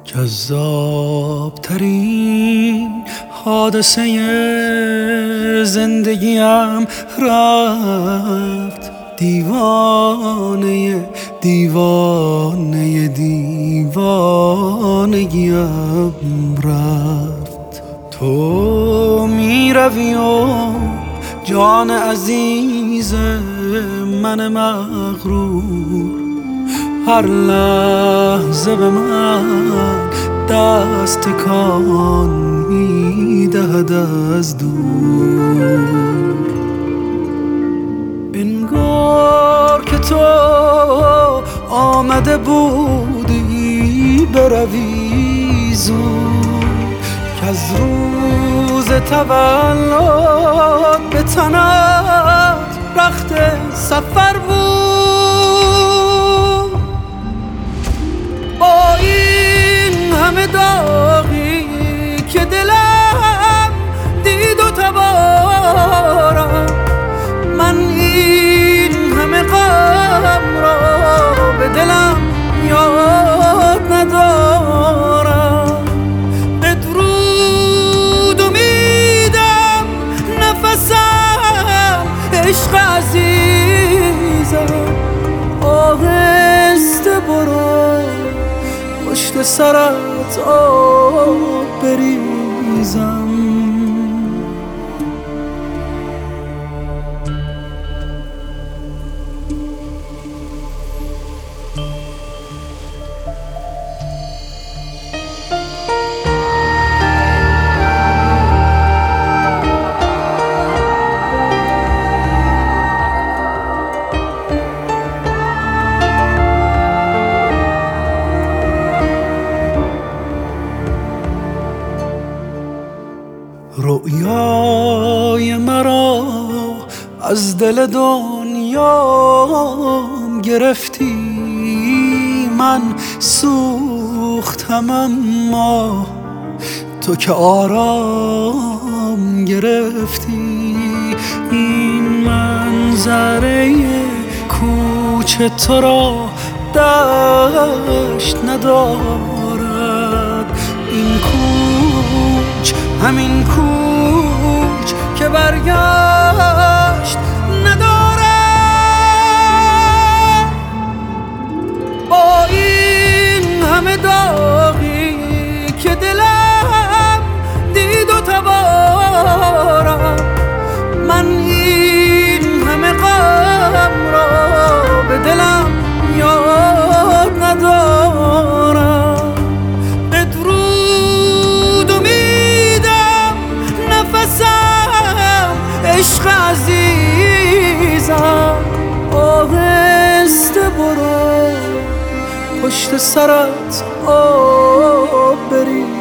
جذابترین حادثه زندگیم رفت، دیوانه دیوانه دیوانگیم رفت. تو می روی و جان عزیز من مغرور هر لحظه به من دست تکان می‌دهد از دور. انگار که تو آمده بودی بروی زود، که از روز تولد به تنت رخت سفر بود. با این همه داغی که دلم دید و تبارم، من این همه غم را به دلم یاد ندارم. بدرود امیدم نفسم عشق عزیزم، آهسته برو پشت سرت آب بریزم. رؤیای مرا از دل دنیام گرفتی، من سوختم اما تو که آرام گرفتی. این منظره کوچه تو را دشت ندارد، این کوچ همین کوچ که برگشت ندارد. با این همه داغی که دلم دید و تبارم، من این همه غم را به دلم یاد ندارم. عشق عزیزم، آهسته برو پشت سرت آب بریزم.